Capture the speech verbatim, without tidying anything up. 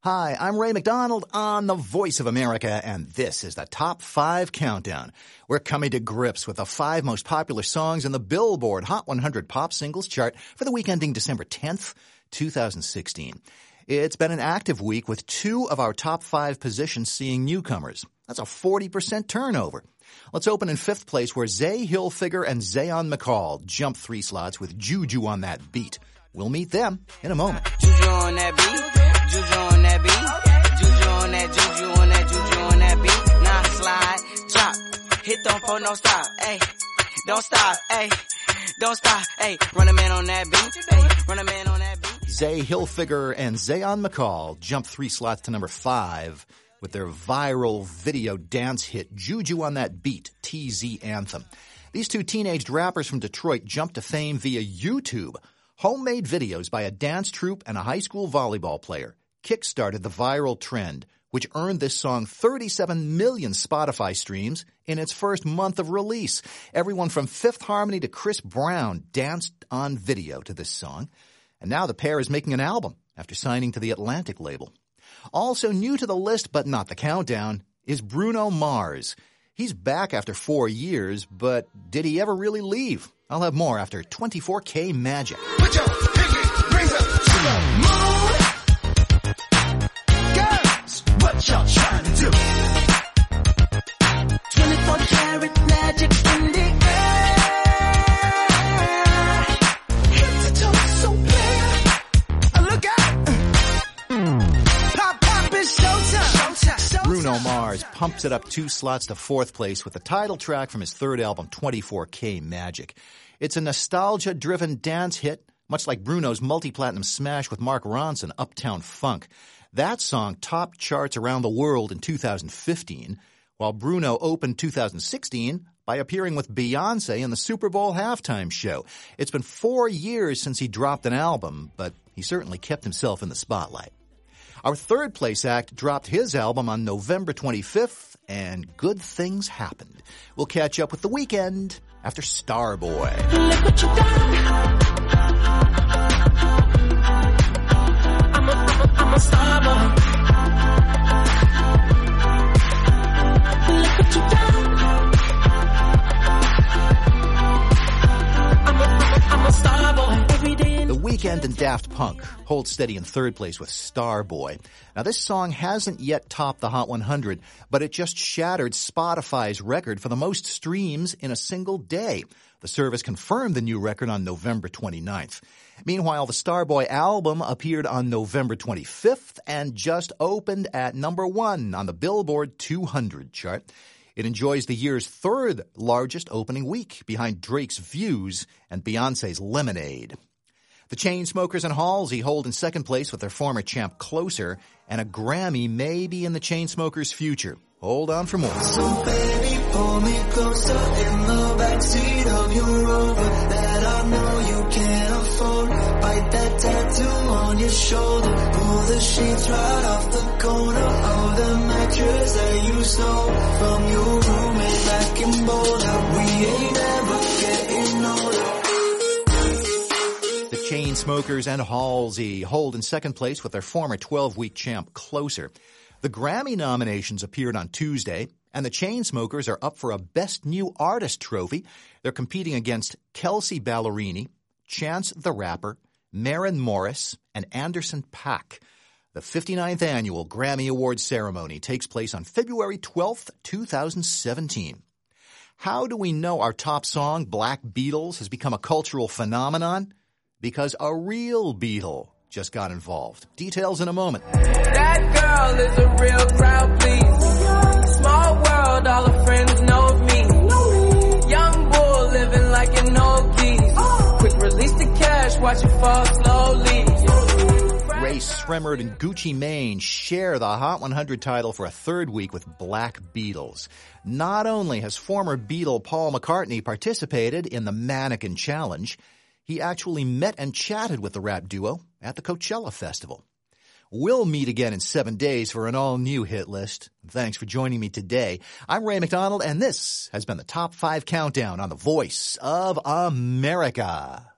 Hi, I'm Ray McDonald on The Voice of America, and this is the Top five Countdown. We're coming to grips with the five most popular songs in the Billboard Hot one hundred Pop Singles chart for the week ending December tenth, twenty sixteen. It's been an active week with two of our top five positions seeing newcomers. That's a forty percent turnover. Let's open in fifth place where Zay Hilfiger and Zayon McCall jump three slots with Juju on That Beat. We'll meet them in a moment. Juju on that beat, Juju on that beat, Juju on that, Juju on that, Juju on that beat. Now slide, drop, hit don't for no stop, ayy, don't stop, ayy, don't stop, ayy. Run a man on that beat, ayy, run a man on that beat. Zay Hilfiger and Zayon McCall jump three slots to number five with their viral video dance hit Juju on That Beat, T Z anthem. These two teenaged rappers from Detroit jumped to fame via YouTube. Homemade videos by a dance troupe and a high school volleyball player kickstarted the viral trend, which earned this song thirty-seven million Spotify streams in its first month of release. Everyone from Fifth Harmony to Chris Brown danced on video to this song. And now the pair is making an album after signing to the Atlantic label. Also new to the list, but not the countdown, is Bruno Mars. He's back after four years, but did he ever really leave? I'll have more after twenty-four K Magic. Put your pinky rings up to the moon. Girls, what y'all trying to do? twenty-four karat magic in the air. Hit the toe so clear. Look out. Pop, pop, it's showtime. Showtime. Bruno Mars pumps it up two slots to fourth place with the title track from his third album, twenty-four K Magic. It's a nostalgia-driven dance hit, much like Bruno's multi-platinum smash with Mark Ronson, Uptown Funk. That song topped charts around the world in two thousand fifteen, while Bruno opened two thousand sixteen by appearing with Beyoncé in the Super Bowl halftime show. It's been four years since he dropped an album, but he certainly kept himself in the spotlight. Our third place act dropped his album on November twenty-fifth, and good things happened. We'll catch up with The Weeknd after Starboy. Look what you done. I'm a, I'm a, I'm a star boy. Look what you done. I'm a, I'm a, I'm a star boy. Every day. The Weeknd and Daft Punk hold steady in third place with Starboy. Now, this song hasn't yet topped the Hot one hundred, but it just shattered Spotify's record for the most streams in a single day. The service confirmed the new record on November twenty-ninth. Meanwhile, the Starboy album appeared on November twenty-fifth and just opened at number one on the Billboard two hundred chart. It enjoys the year's third largest opening week, behind Drake's Views and Beyoncé's Lemonade. The Chainsmokers and Halsey hold in second place with their former champ Closer, and a Grammy may be in the Chainsmokers' future. Hold on for more. So baby, pull me closer in the backseat of your Rover that I know you can't afford. Bite that tattoo on your shoulder. Pull the sheets right off the corner of the mattress that you stole from your roommate back in Boulder. We ain't ever getting older. The Chainsmokers and Halsey hold in second place with their former twelve-week champ Closer. The Grammy nominations appeared on Tuesday, and the Chainsmokers are up for a Best New Artist trophy. They're competing against Kelsey Ballerini, Chance the Rapper, Maren Morris, and Anderson .Paak. The fifty-ninth annual Grammy Awards ceremony takes place on February twelfth, twenty seventeen. How do we know our top song, Black Beatles, has become a cultural phenomenon? Because a real Beatle just got involved. Details in a moment. That girl is a real crowd, please. Small world, all her friends know me. Young bull living like an old geese. Quick release the cash, watch it fall slowly. Ray Sremmurd and Gucci Mane share the Hot one hundred title for a third week with Black Beatles. Not only has former Beatle Paul McCartney participated in the Mannequin Challenge, he actually met and chatted with the rap duo at the Coachella Festival. We'll meet again in seven days for an all-new hit list. Thanks for joining me today. I'm Ray McDonald, and this has been the Top five Countdown on The Voice of America.